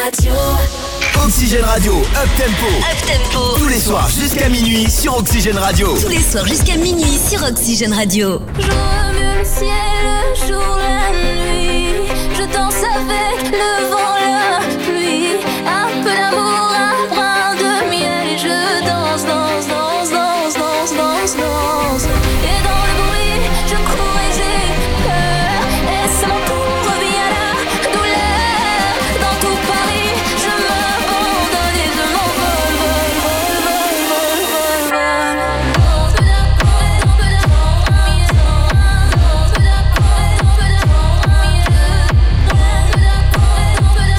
Radio. Oxygène Radio, Up Tempo. Up Tempo. Tous les soirs jusqu'à minuit sur Oxygène Radio. Tous les soirs jusqu'à minuit sur Oxygène Radio. Je remue le ciel, le jour, la nuit. Je danse avec le vent, la pluie. Un peu d'amour, un brin de miel. Et je danse, danse, danse, danse, danse, danse, danse. Et dans le bruit, je cours et j'ai peur. Et c'est mon tour, revient la douleur. Dans tout Paris, je m'abandonne et je m'envole, vol, vol, vol, vol, vol, vol. Un peu d'amour,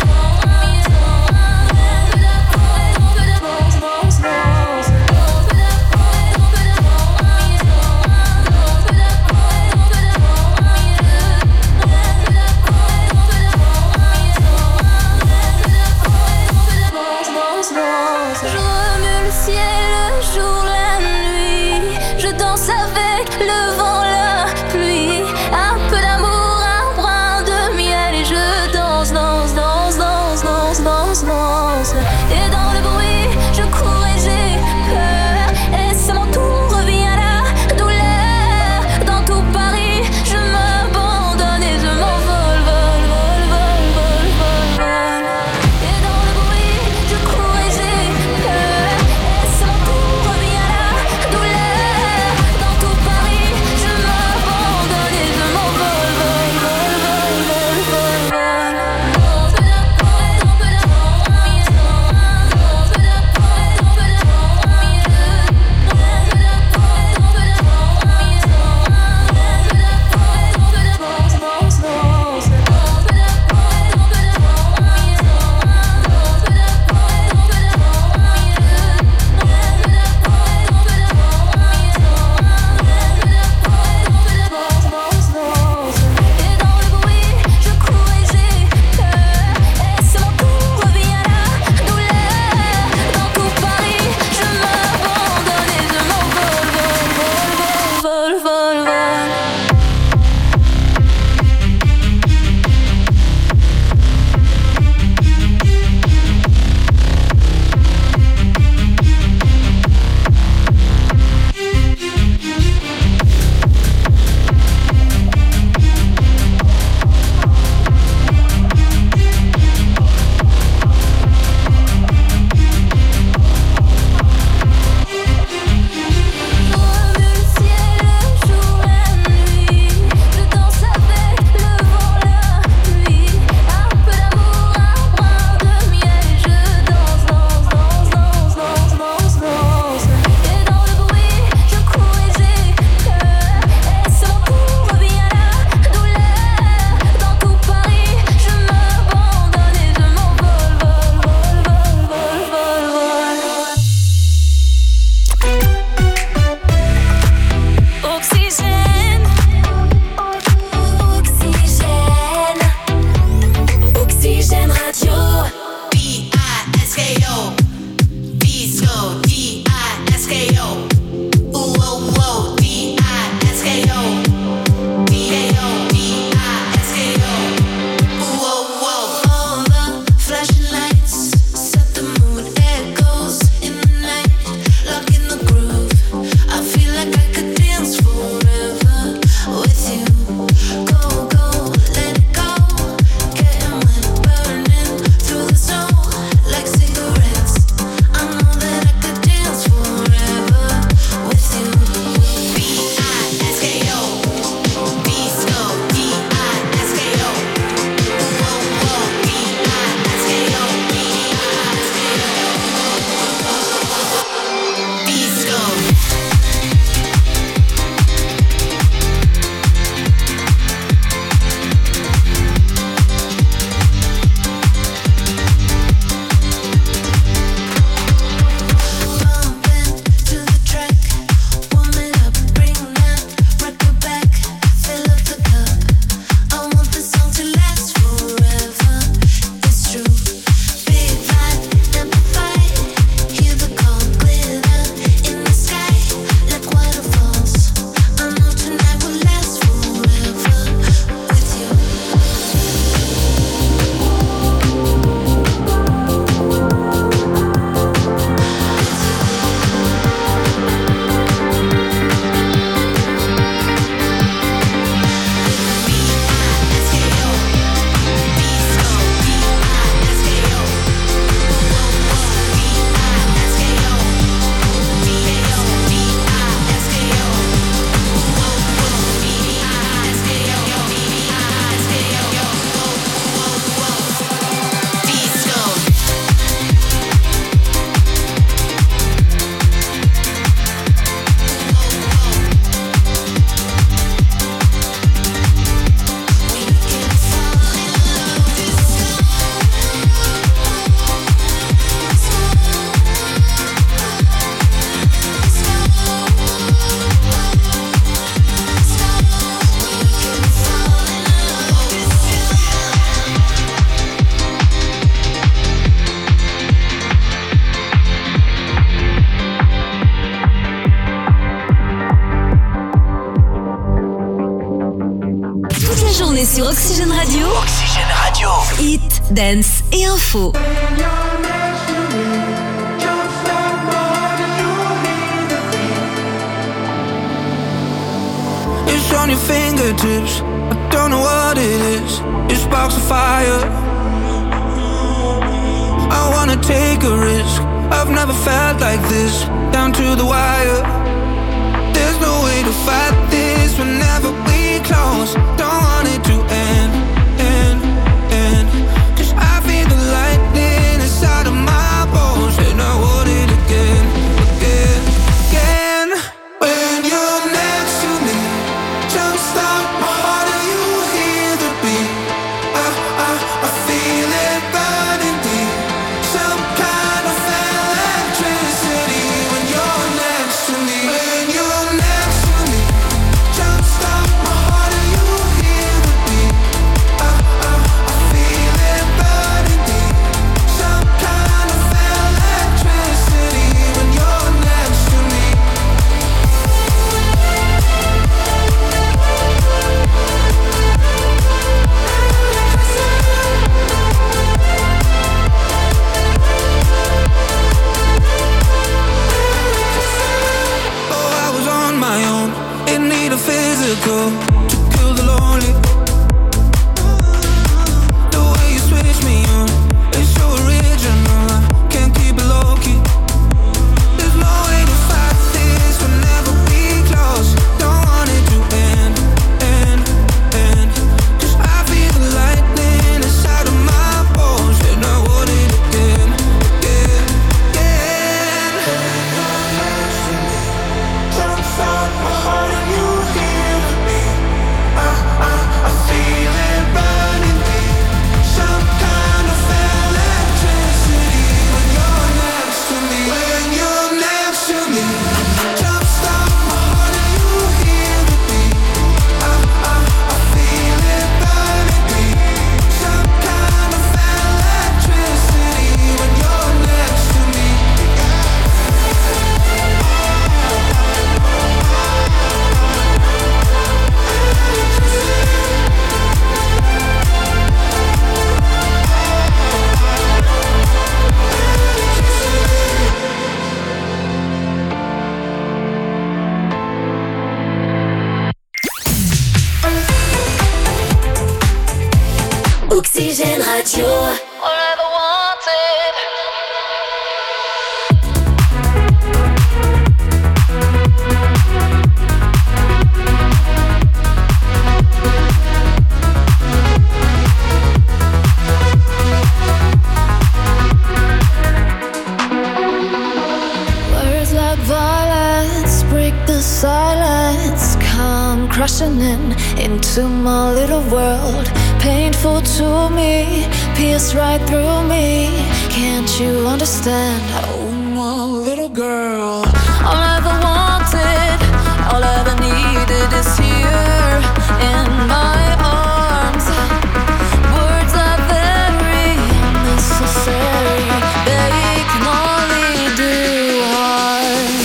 C'est sur Oxygène Radio. Oxygène Radio. Hit, dance et info. It's on your fingertips. I don't know what it is. It sparks a fire. I wanna take a risk. I've never felt like this. Down to the wire. There's no way to fight this whenever we close. Don't want it to end. 'Cause I feel the lightning inside of my bones, and I want it again. When you're next to me, jumpstart my heart and you hear the beat. I feel it burning deep. Some kind of electricity when you're next to me. When you're next to me, jumpstart my heart and you hear the beat. I feel it burning deep. Some kind of electricity when you're next to me. Physical to kill the lonely. The way you switch me on, it's so original. I can't keep it low key. There's no way to fight this whenever we close. Don't want it to end. 'Cause I feel the lightning inside of my bones, and I want it again. Jumpstart my heart and you hear the beat. I feel it burning deep. Some kind of electricity when you're next to me. When you're next to me, jumpstart my heart and you hear the beat. I feel it burning deep. Some kind of electricity when you're next to me. Oxygène Radio. All I ever wanted. Words like violence break the silence, come crashing into my little world. Painful to me, pierce right through me. Can't you understand? Oh, my little girl. All I ever wanted, all I ever needed is here in my arms. Words are very unnecessary. They can only do harm.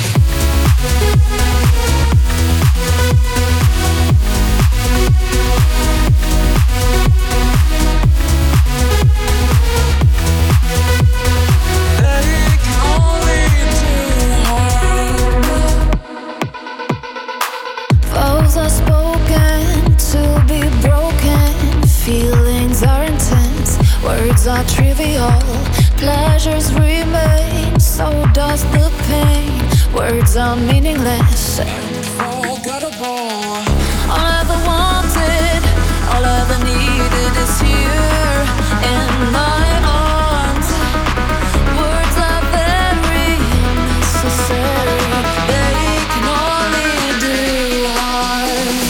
Vows are spoken to be broken. Feelings are intense, words are trivial. Pleasures remain, so does the pain. Words are meaningless and forgettable. All I ever wanted, all I ever needed is here in my arms. Words are very unnecessary. They can only do harm.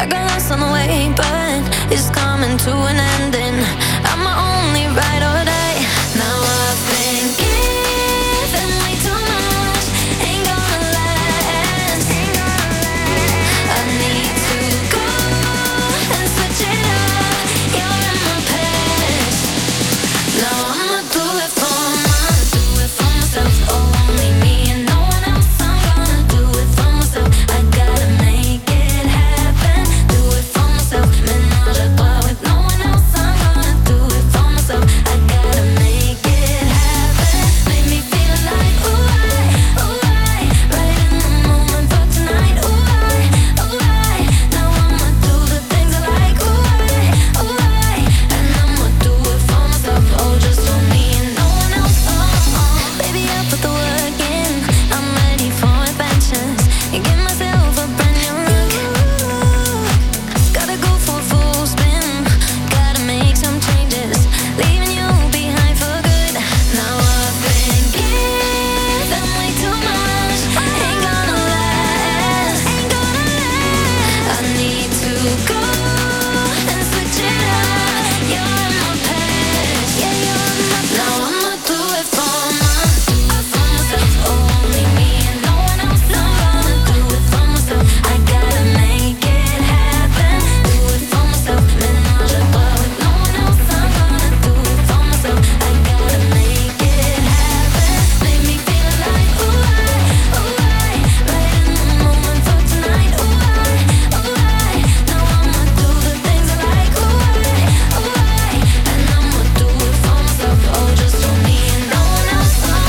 I got lost on the way, but it's coming to an ending. I'm my only ride or die. Now I've been given way too much, ain't gonna last. I need to go and switch it up. You're in my past. Now I'ma do it for myself. Oh, only me and no one else. I'm gonna do it for myself. I gotta make it happen. Do it for myself. Ménage à trois with no one else. I'm gonna do it for myself. I gotta make it happen. Make me feel like ooh I, right in the moment for tonight. Ooh I. Now I'ma do the things I like. Ooh I, and I'ma do it for myself. Oh, just for me and no one else. Baby, I'll put the work in. I'm ready for adventures. And give myself a brand new look. Gotta go for a full spin. Gotta make some changes. Leaving you behind for good. Now I've been given way too much. Ain't gonna last. I need to go and switch it up. You're in my past. Yeah, you're in my past. Now I'ma do it for myself. Oh, only me and no one else. I'm gonna do it for myself. I gotta make it happen. Do it for myself. Ménage à trois with no one else. I'm gonna do it for myself. I gotta make it happen. Make me feel like ooh I, right in the moment for tonight. Ooh I. Now I'ma do the things I like. Ooh I, and I'ma do it for myself. Oh, just for me and no one else.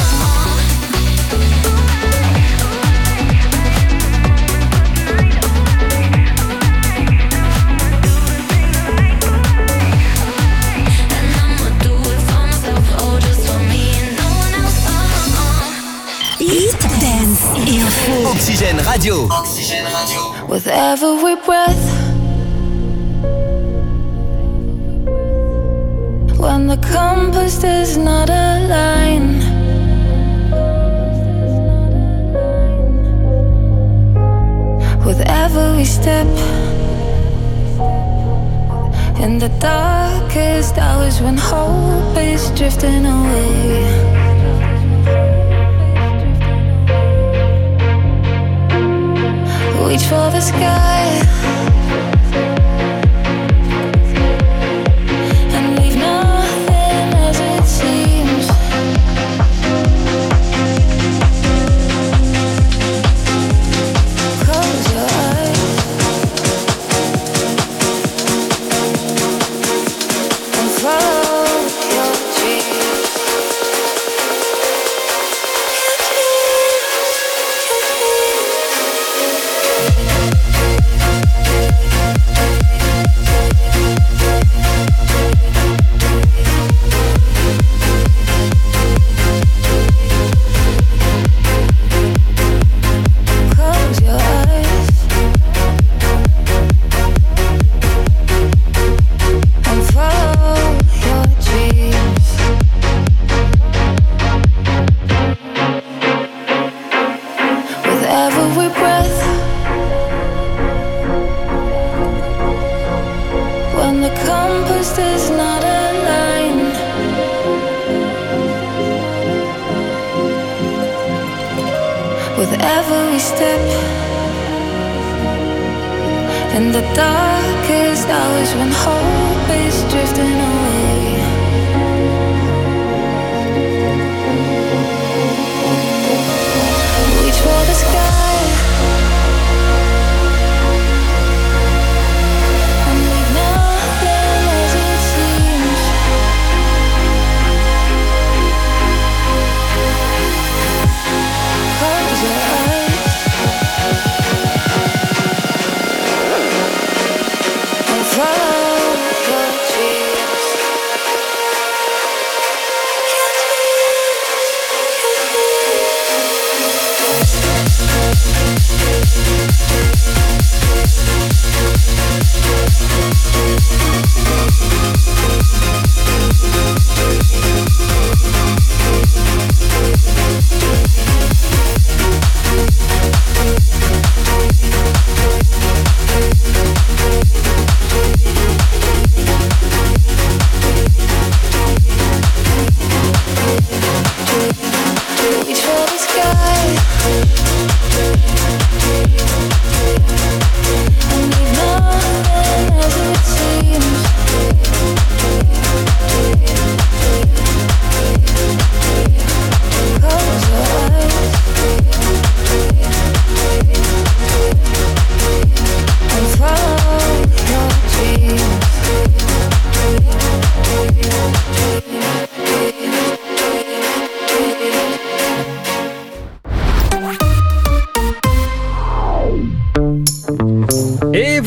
And I'ma do it for myself. Oh, just for me and no one else. Hit, dance et info. Oxygène Radio. With every breath, when the compass does not align, with every step, in the darkest hours when hope is drifting away. Reach for the sky and leave nothing as it seems. Close your eyes and follow your dreams. Close your eyes and follow your dreams. With every breath, when the compass does not align, with every step, in the darkest hours when hope is drifting away. Reach for the sky and leave nothing as it seems. Close your eyes and follow your dreams.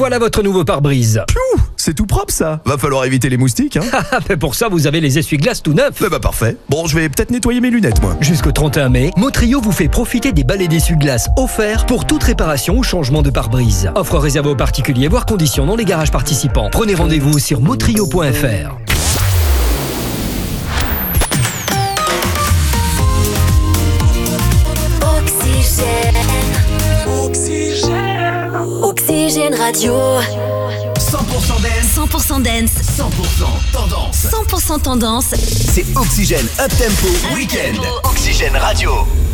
Voilà votre nouveau pare-brise. Piou, c'est tout propre ça. Va falloir éviter les moustiques, hein. Mais pour ça, vous avez les essuie-glaces tout neufs. Bah parfait. Bon, je vais peut-être nettoyer mes lunettes, moi. Jusqu'au 31 mai, Motrio vous fait profiter des balais d'essuie-glaces offerts pour toute réparation ou changement de pare-brise. Offre réservée aux particuliers, voire conditions dans les garages participants. Prenez rendez-vous sur motrio.fr. Oxygène Radio. 100% dance. 100% dance. 100% tendance. 100% tendance. C'est Oxygène Up Tempo Weekend. Oxygène Radio.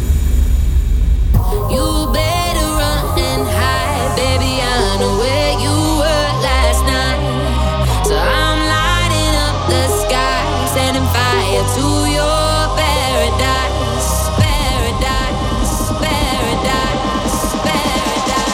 You better run and hide, baby. I know where you were last night. So I'm lighting up the sky, setting fire to your paradise. Paradise, paradise, paradise.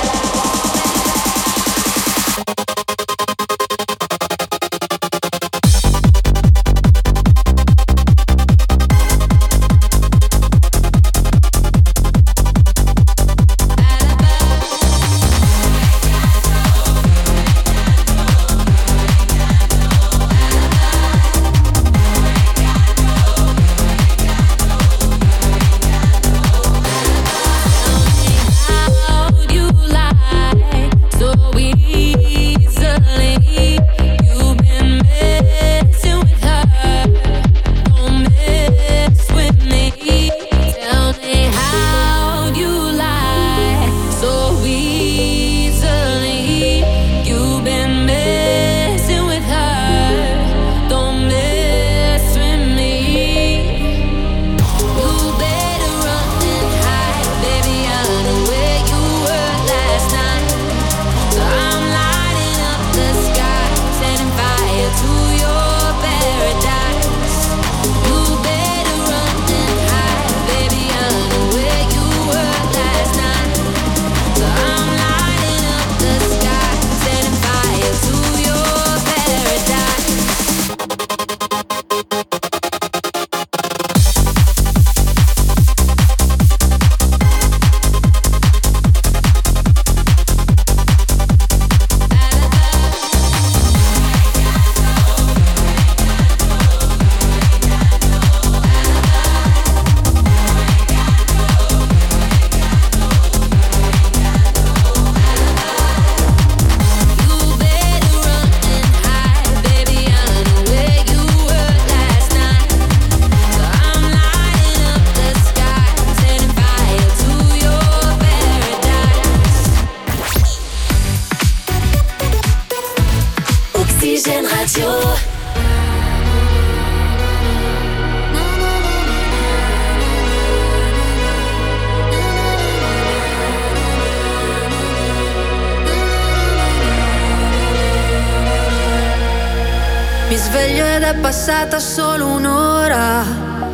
Mi sveglio ed è passata solo un'ora,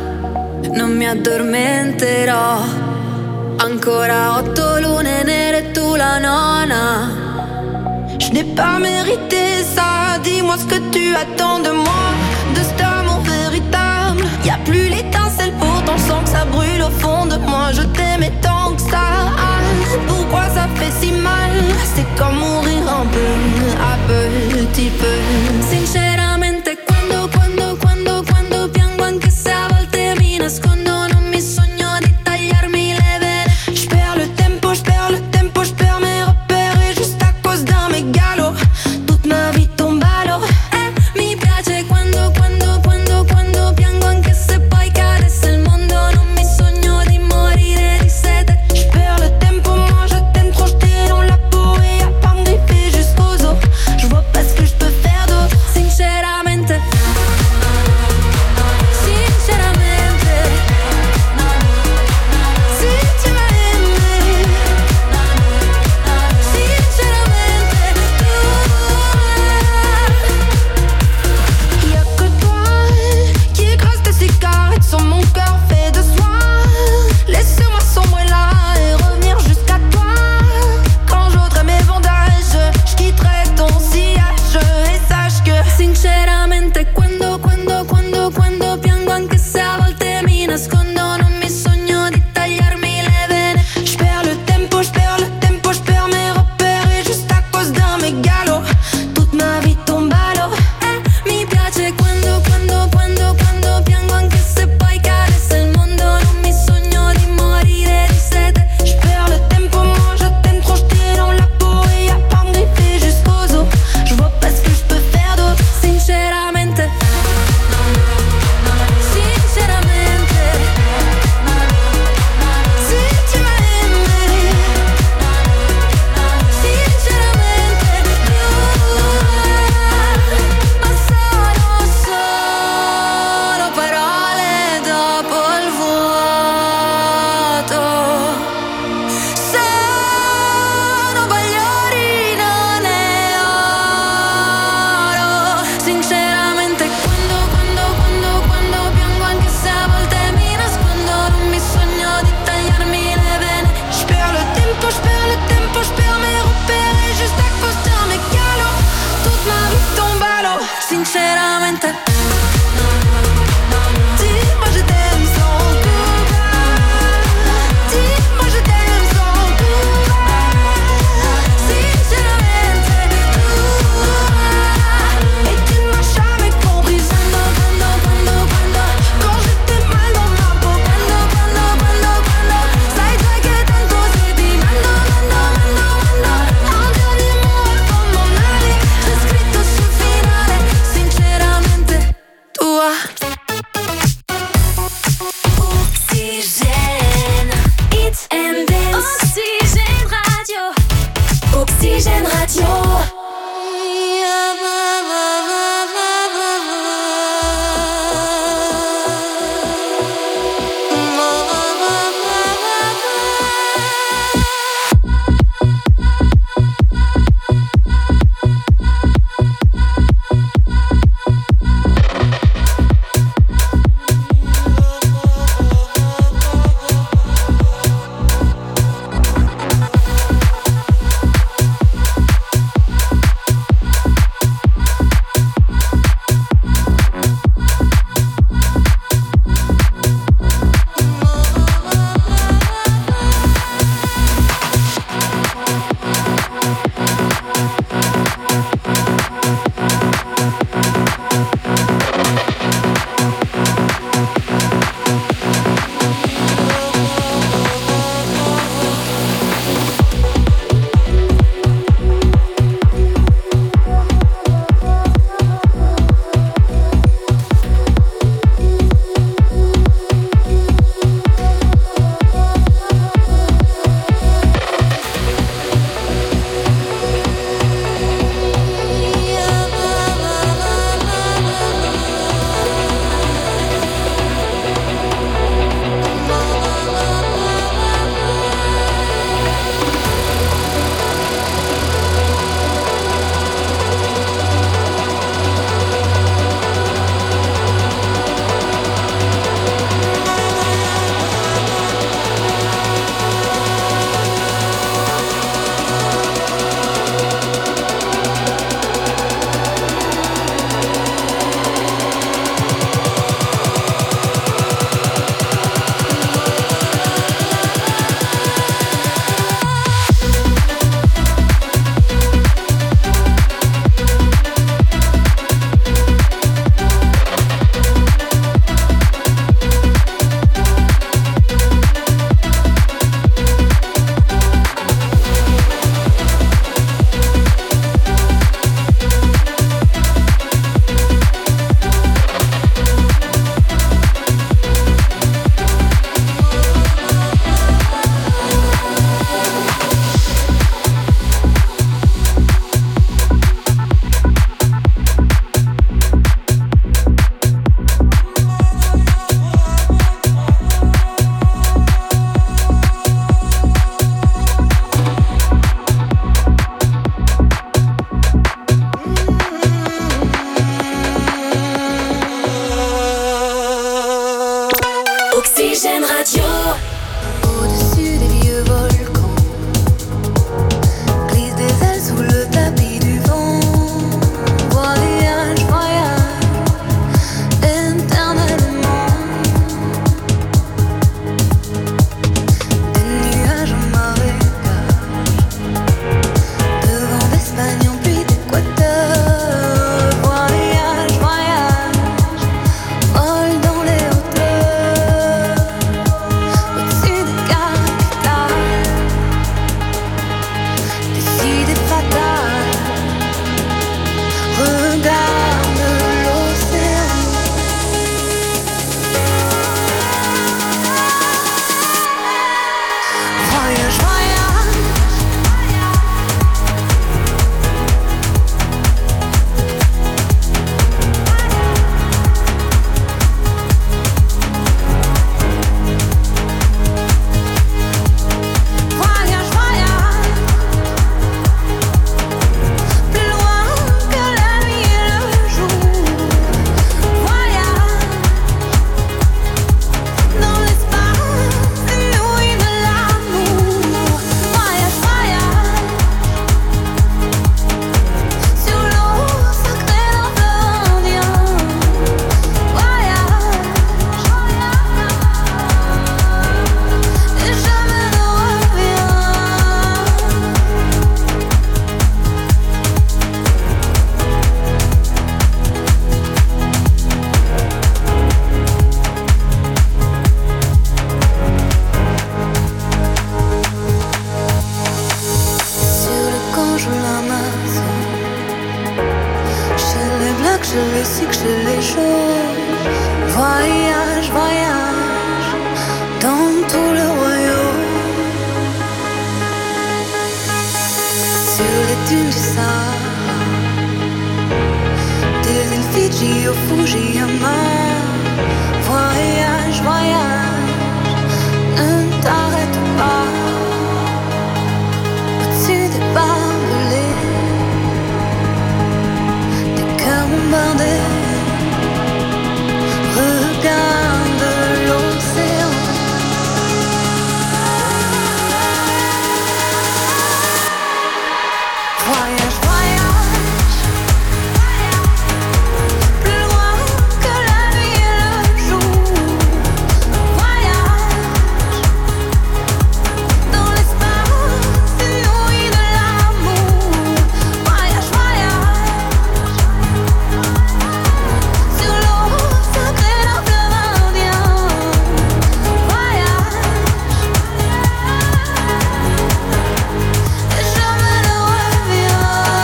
non mi addormenterò. Ancora 8 lune nere, tu la nona. Je n'ai pas mérité ça, dis-moi ce que tu attends de moi, de cet amour véritable. Y'a plus l'étincelle, pourtant sens que ça brûle au fond de moi. Je t'aimais tant que ça, pourquoi ça fait si mal? C'est comme mourir un peu, à petit peu. Sinceramente quando piango, anche se a volte mi nascondo, non mi sogno di tagliarmi le vene. J'perds le tempo, j'perds mes repères, et juste à cause d'un mégalo toute ma vie tombe à l'eau. Mi piace quando piango, anche se poi cadesse il mondo, non mi sogno di morire di sete. J'perds le tempo, moi je t'aime trop, j't'ai dans la peau et y'a pas de griffé jusqu'aux os. Je vois pas ce que je peux faire d'autre. Oxygène Radio. Oxygène Radio. Au-dessus des vieux volcans, glisse des ailes sous le tapis du vent. Voyage, voyage, éternellement. Des nuages en marécage, de vent d'Espagne en pluie d'Équateur. Voyage, voyage, vol dans les hauteurs. du Sahara, des îles Fidji au Fujiyama. Voyage, voyage, ne t'arrête pas. Au-dessus des barbelés, des cœurs bombardés. Regarde l'océan. Voyage, voyage, plus loin que la nuit et le jour. Voyage dans l'espace inouï de l'amour. Voyage, voyage sur l'eau sacrée d'un fleuve indien. Voyage et jamais ne reviens.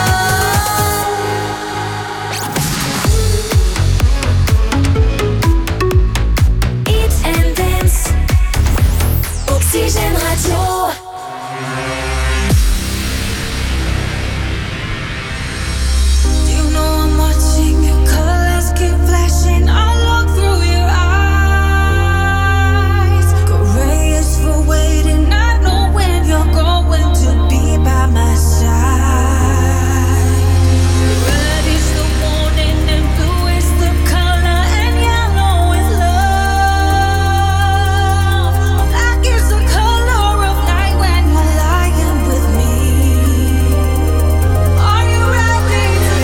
Hit and Dance. Oxygène Radio. You know I'm watching, your colors keep flashing. I look through your eyes. Courageous for waiting, I know when you're going to be by my side. Red is the warning and blue is the color and yellow is love. Black is the color of night when you're lying with me. Are you ready to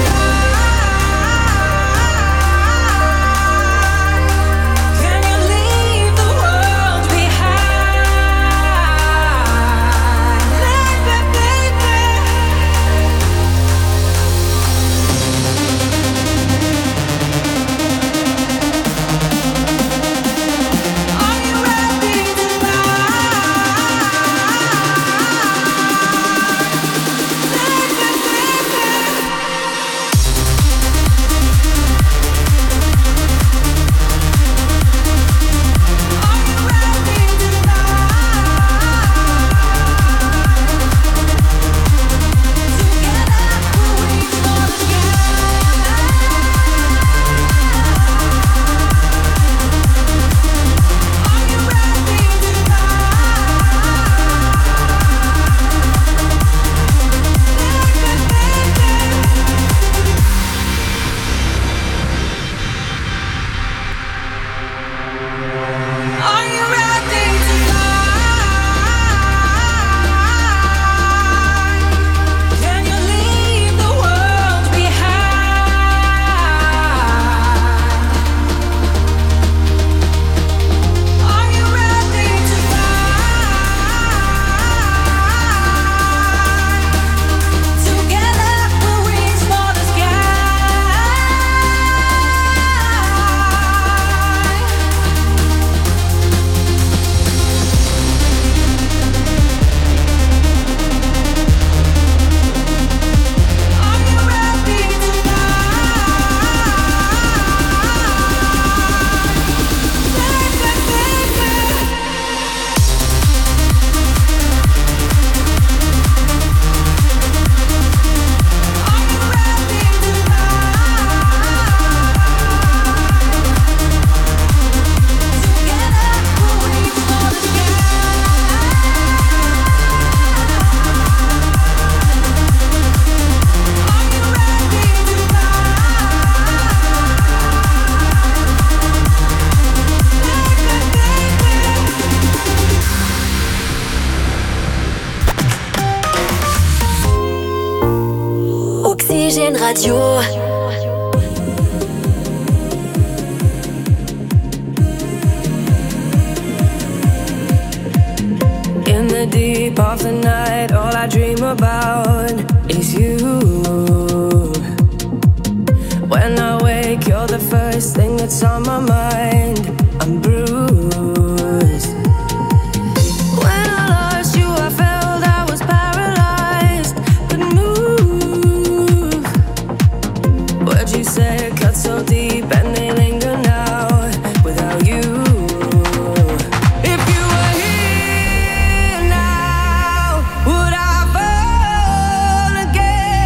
fly? Can you leave the world behind? Baby, baby. Are you ready to Can you leave the world behind? Are you ready to fly? Together we'll reach for the Are you ready to Oxygène Radio. In the deep of the night, all I dream about is you. When I wake, you're the first thing that's on my mind. I'm bruised. When I lost you, I felt I was paralyzed, couldn't move. Words you said cut so deep and they linger now without you. If you were here now, would I fall again?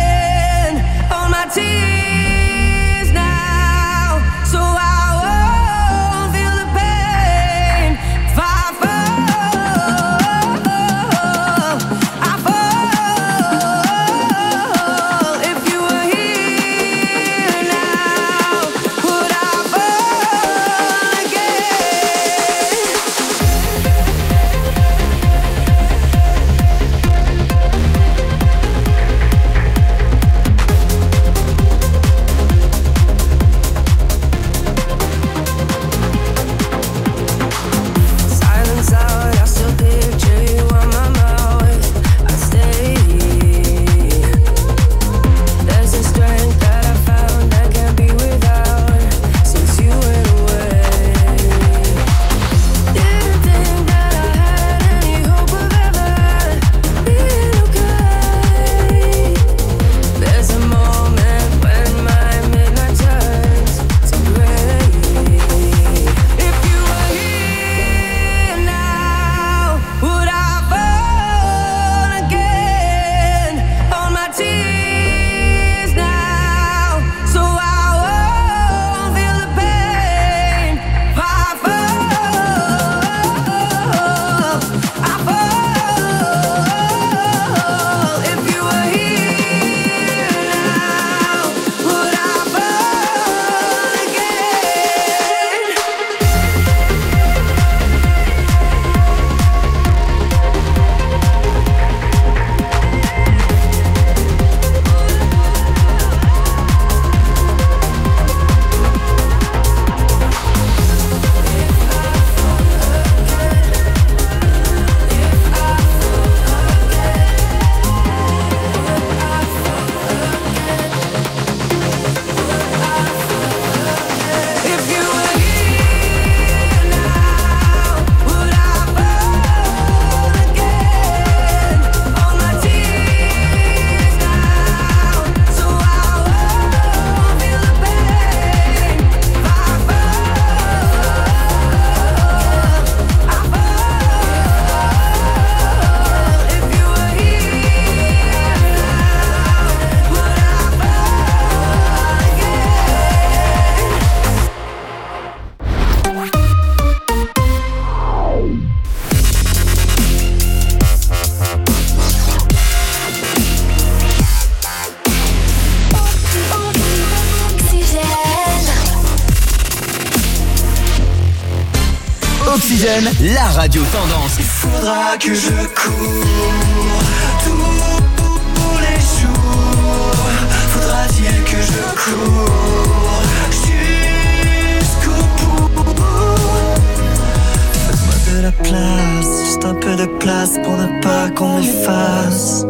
Oxygène, la radio tendance. Il faudra que je cours tous les jours. Faudra-t-il que je cours jusqu'au bout. Faites-moi de la place, juste un peu de place pour ne pas qu'on m'efface.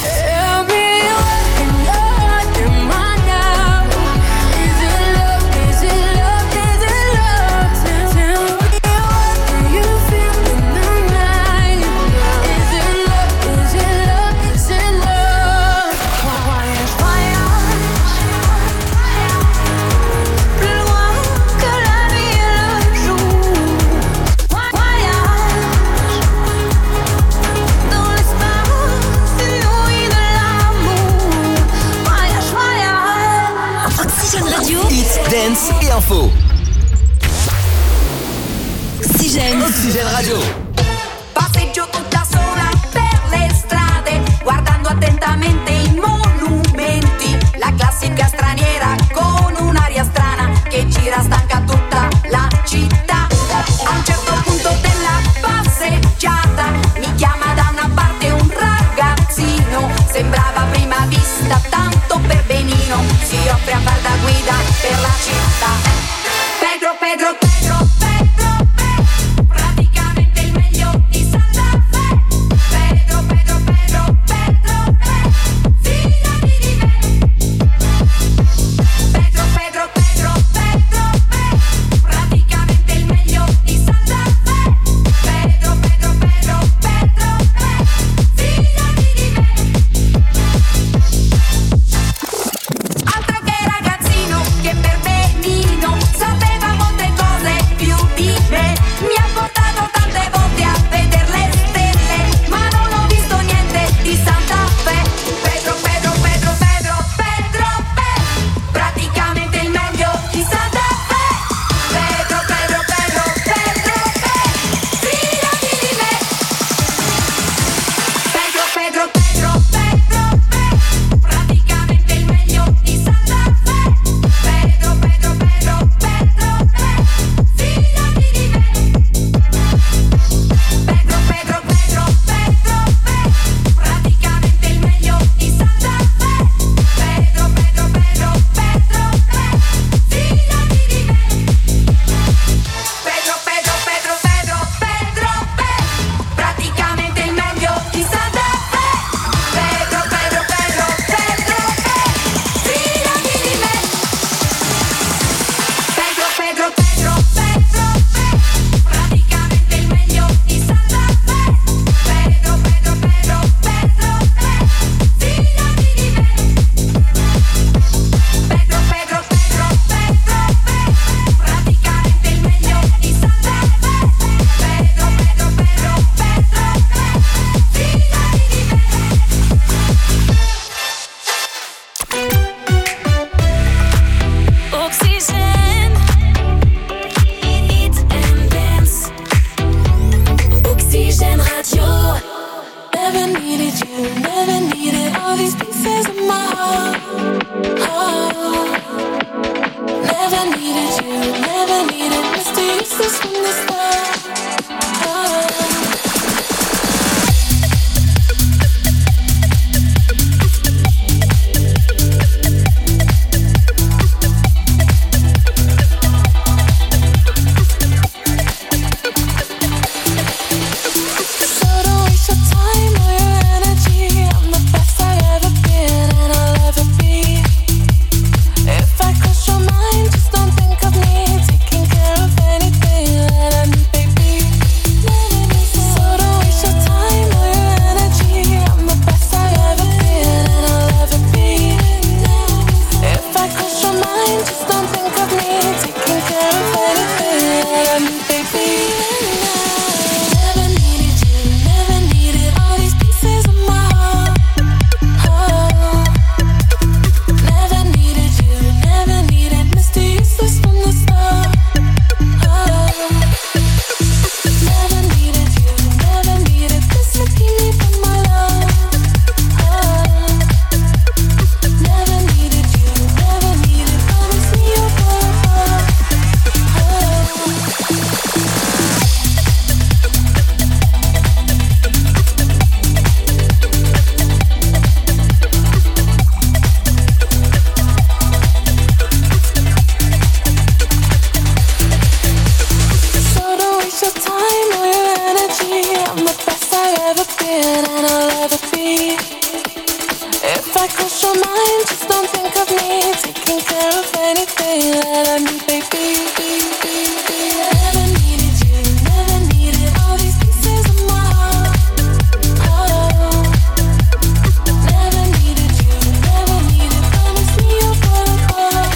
Dance et info. Oxygène Radio. Passeggio tutta sola per le strade, guardando attentamente i monumenti. La classica straniera con un'aria strana che gira stanca tutta la città. A un certo punto della passeggiata mi chiama da una parte un ragazzino. Sembrava a prima vista tanto per benino. Si offre a far da guida per la città. Pedro, Pedro, Pedro, Pedro, Pedro, praticamente il meglio di Santa Fe. Pedro, Pedro, Pedro, Pedro, Pedro, fidati di me. Pedro, Pedro, Pedro, Pedro, Pedro, praticamente il meglio di Santa Fe. Pedro, Pedro, Pedro, Pedro, Pedro, fidati di me. Altro che ragazzino che per benino sapeva molte cose più di me. Mi ha portato tante volte a vedere le stelle, ma non ho visto niente di Santa Fe. Pedro, Pedro, Pedro, Pedro, Pedro, Pedro, praticamente il meglio di Santa Fe. Pedro, Pedro, Pedro, Pedro, Pedro, fidati di me. Pedro, Pedro, Pedro, Pedro, Pedro, praticamente il meglio di Santa Fe. Pedro, Pedro, Pedro, Pedro, Pedro, fidati di me. Pedro, Pedro, Pedro, Pedro, Pedro, praticamente il meglio di Santa Fe. Pedro, Pedro, Pedro, Pedro, fidati di me. Pedro, Pedro, Pedro, Pedro, Pedro, Pedro, praticamente il meglio di Santa Fe. Pedro, Pedro, Pedro, Pedro, fidati di me. Pedro, Pedro, Pedro, Pedro, praticamente il meglio di Santa Fe. Pedro, Pedro, Pedro, Pedro, fidati di me. Pedro, Pedro, Pedro, Pedro, praticamente il meglio di Santa Fe. Pedro, Pedro, Pedro, Oxygène, Eat and Dance. Oxygène Radio. Never needed you, never needed all these pieces of my heart. Never needed you, never needed Mr. Useless from the start. So don't waste your time or your energy. I'm the best I've ever been and I'll ever be. If I cross your mind, just don't think of me. Taking care of anything that I need, baby. being and I'll ever be. If I cross your mind, just don't think of me. Taking care of anything that I need, baby. Never needed you, never needed all these pieces of my heart. Oh, never needed you, never needed. Promise me you'll fall apart.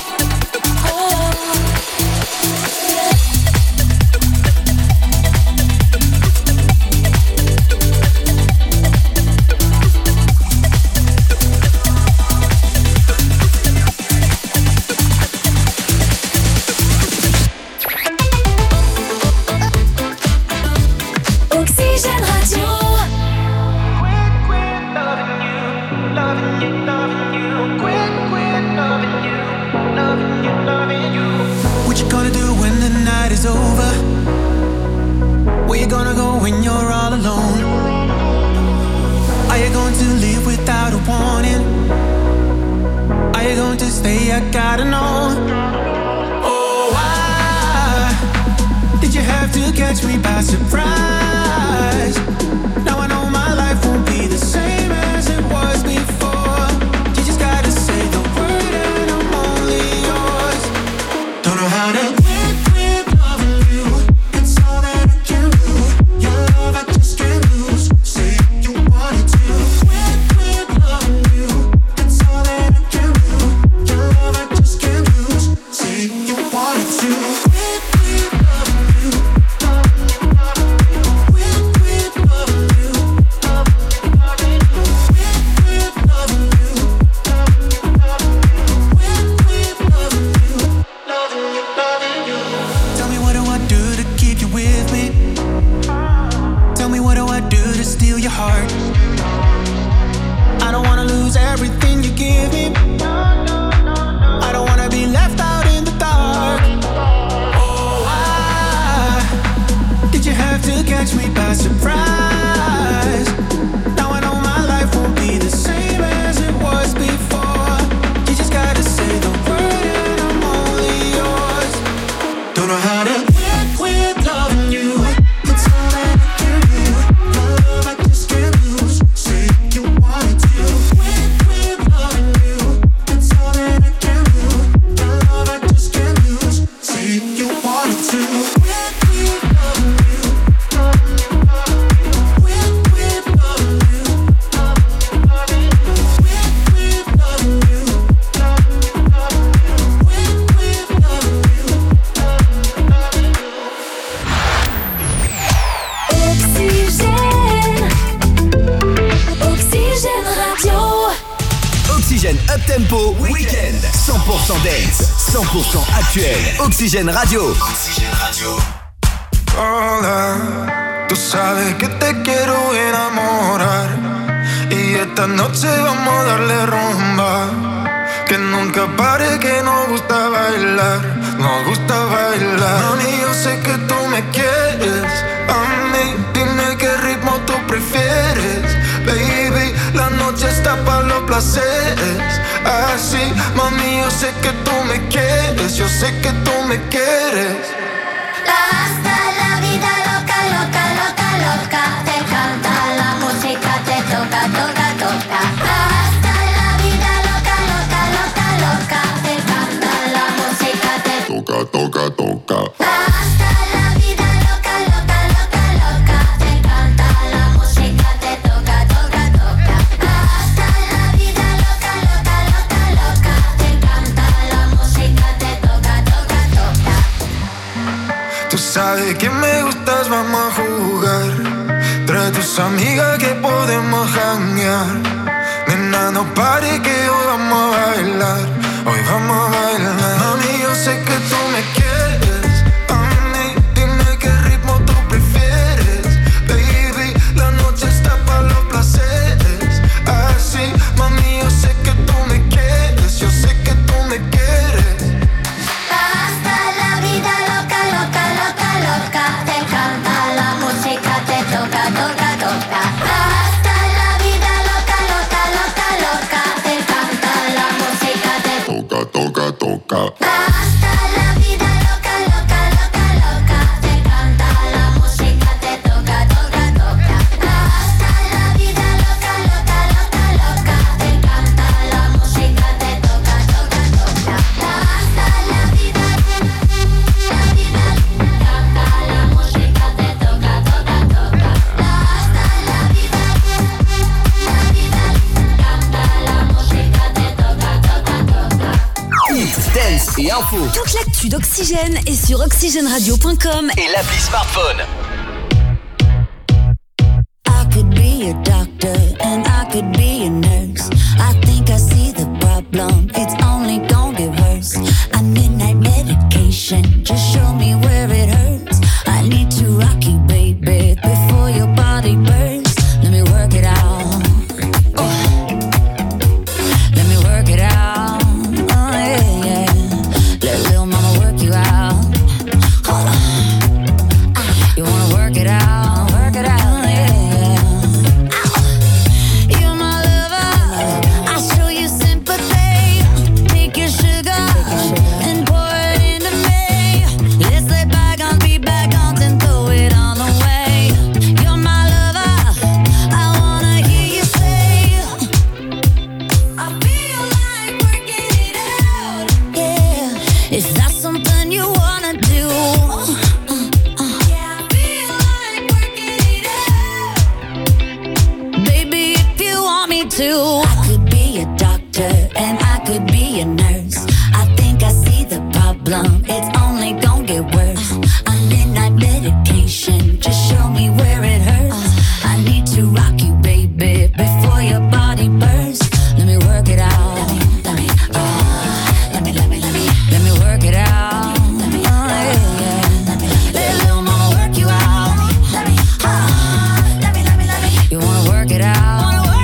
Oxygène Radio. What you gonna do when the night is over? Where you gonna go when you're all alone? Are you going to leave without a warning? Are you going to stay? I gotta know. Oh, why did you have to catch me by surprise? Now I know my life won't be the same as it was before. You just gotta say the word and I'm only yours. Don't know how to quit loving you. It's all that I can do. Your love I just can't lose. Say you wanted to. Quit loving you. It's all that I can do. Your love I just can't lose. Say you wanted to. Quit loving you. Quit loving you. Tell me what do I do to keep you with me? Tell me what do I do to steal your heart? I don't wanna lose everything you give me. I don't wanna be left out in the dark. Oh, why did you have to catch me by surprise? Now I know my life won't be the same as it was before. You just gotta say the word and I'm only yours. Don't know how to quit loving you. It's all that I can do. Your love I just can't lose. Say you wanted to. Quit loving you. It's all that I can do. Your love I just can't lose. Say you wanted to. Quit loving you. Quit loving you. Quit loving you. Oxygène. Oxygène Radio. Oxygène Uptempo Weekend. 100% dance, 100% actuel. Oxygène Radio. Hola, tú sabes que te quiero enamorar y esta noche vamos a darle rumba. Que nunca pare, que nos gusta bailar, nos gusta bailar. Mami, yo sé que tú me quieres, a mí dime qué ritmo tú prefieres. Baby, la noche está para los placeres. Así, mami, yo sé que tú me quieres, yo sé que tú me quieres. Hasta la vida loca, loca, loca, loca. Te canta la música, te toca, toca, toca. Hasta la vida loca, loca, loca, loca. Te canta la música, te Toca, toca, toca. hasta la vida loca, loca, loca, loca. Te canta la música, te toca, toca, toca. Hasta la vida loca, loca, loca, loca. Te canta la música, te toca, toca, toca. Tú sabes que me gustas, vamos a jugar. Trae tus amigas que podemos janguear. Nena, no pare que hoy vamos a bailar. Hoy vamos a bailar. Mami, yo sé que tú me quieres. A mí, dime qué ritmo tú prefieres. Baby, la noche está para los placeres. Así, mami, yo sé que tú me quieres. Yo sé que tú me quieres. Hasta la vida loca, loca, loca, loca. Te canta la música, te toca, toca, toca. Hasta la vida loca, loca, loca, loca. Te canta la música, te Toca, toca, toca. hasta la vida et infos. Toute l'actu d'Oxygène est sur oxygenradio.com et l'appli smartphone. I could be a doctor and I could be a nurse. I think I see the problem, it's only gonna get worse. I midnight medication, just show me where it hurts. I need to rock you, baby, before your body burns. Let me work it out. Let me work it out. Oh yeah, yeah. Let little mama work you out. Hold on. You wanna work it out? Work it out. I could be a doctor and I could be a nurse. I think I see the problem, it's only gonna get worse. I'm midnight medication, just show me where it hurts. I need to rock you, baby, before your body bursts. Let me work it out. Let me work it out. Let little mama work you out. You wanna work it out?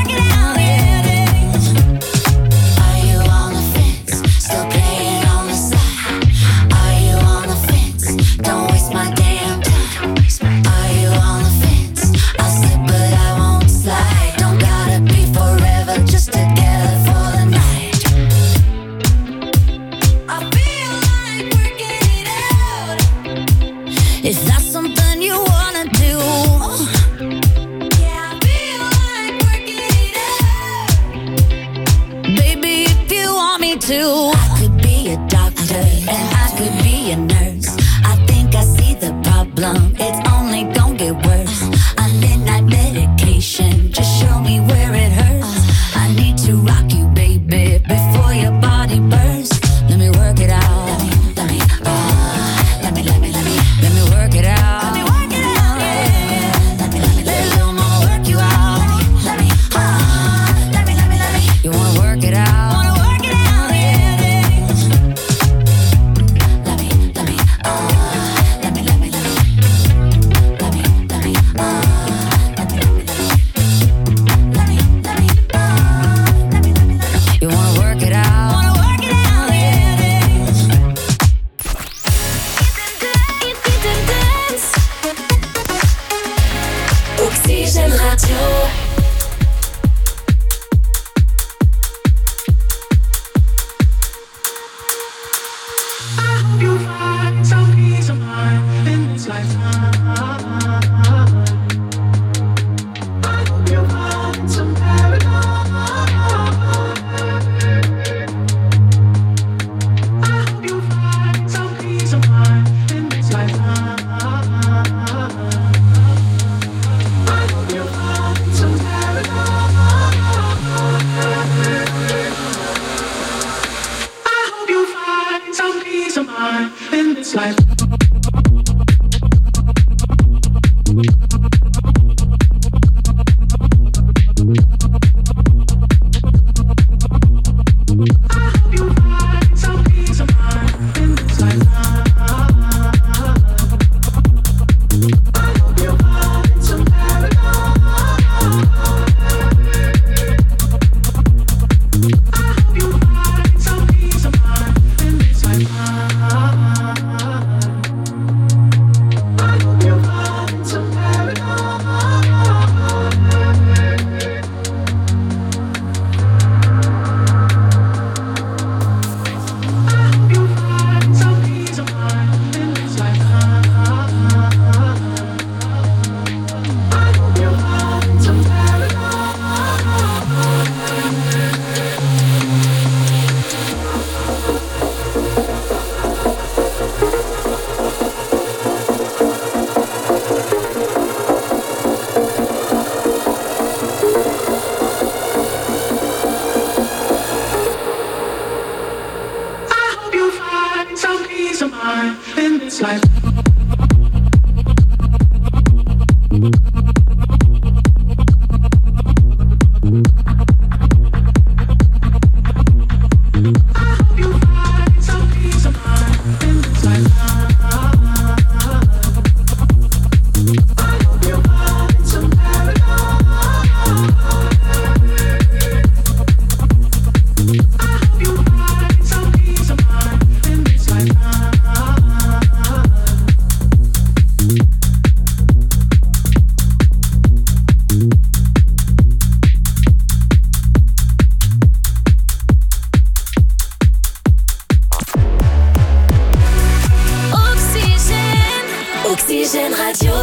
I could be a doctor and I could be a nurse. I think I see the problem, it's only gonna get worse. I'm midnight medication, just show me where it hurts. I need to rock you, baby, before your body bursts. Let me work it out. Let me work it out. Let little mama work you out. You wanna work it out? Some life. Oxygène Radio.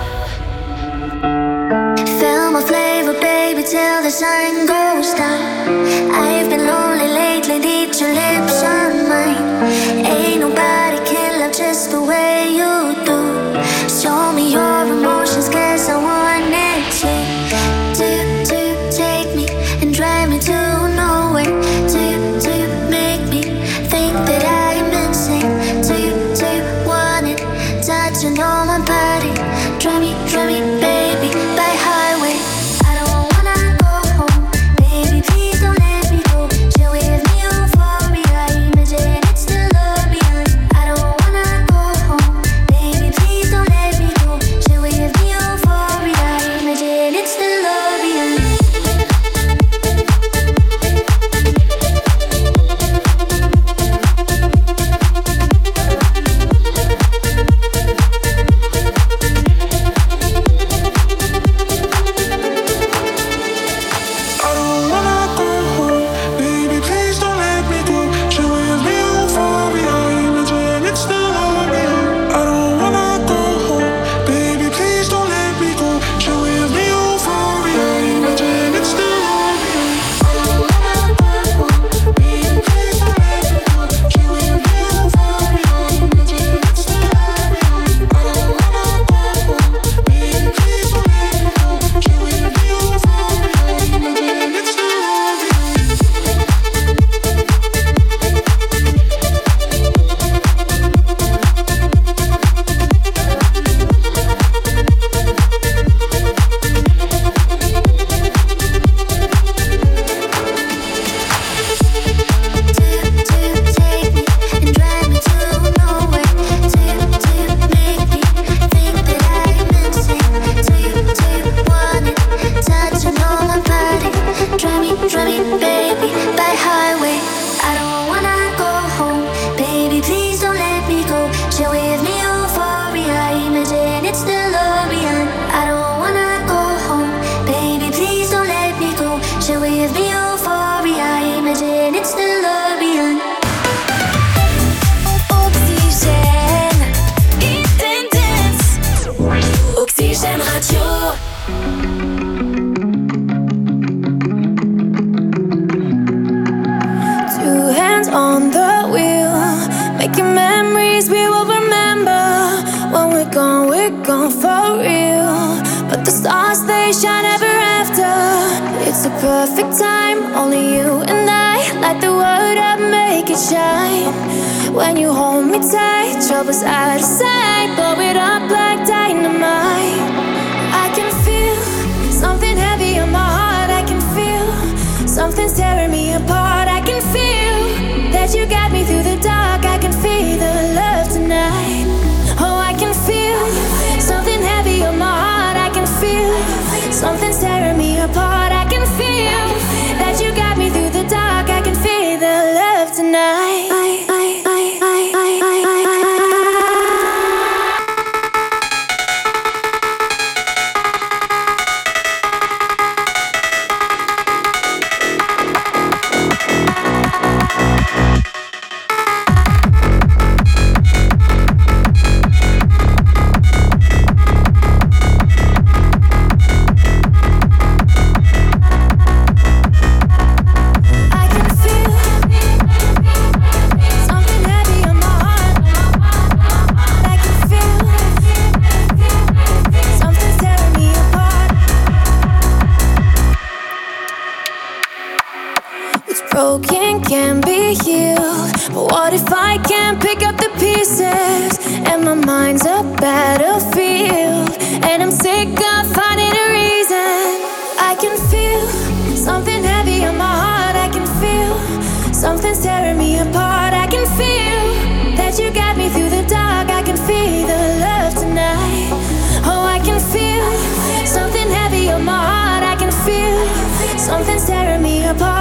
Feel my flavor, baby, till the sun goes down. I've been lonely lately, need your lips on mine. Ain't nobody can love just the way you do. Show me your emotions, guess I want it to take me and drive me to nowhere. To make me think that I am insane. To want it, touching on my body. Drive me, baby, by highway. I don't wanna go home, baby, please don't let me go. Share with me euphoria, imagine it's still love behind. I don't wanna go home, baby, please don't let me go. Share with me euphoria, imagine it's still love behind. Perfect time, only you and I. Light the world up, make it shine. When you hold me tight, troubles out of sight. Blow it up like dynamite. I can feel something heavy on my heart. I can feel something's tearing me apart. I can feel that you got me through the dark. I can feel the love tonight. Oh, I can feel something heavy on my heart. I can feel something's tearing me apart. I can feel that you got me through the dark. I can feel the love tonight. Broken can be healed, but what if I can't pick up the pieces and my mind's a battlefield, and I'm sick of finding a reason. I can feel something heavy on my heart. I can feel something's tearing me apart. I can feel that you got me through the dark. I can feel the love tonight. Oh, I can feel something heavy on my heart. I can feel something's tearing me apart.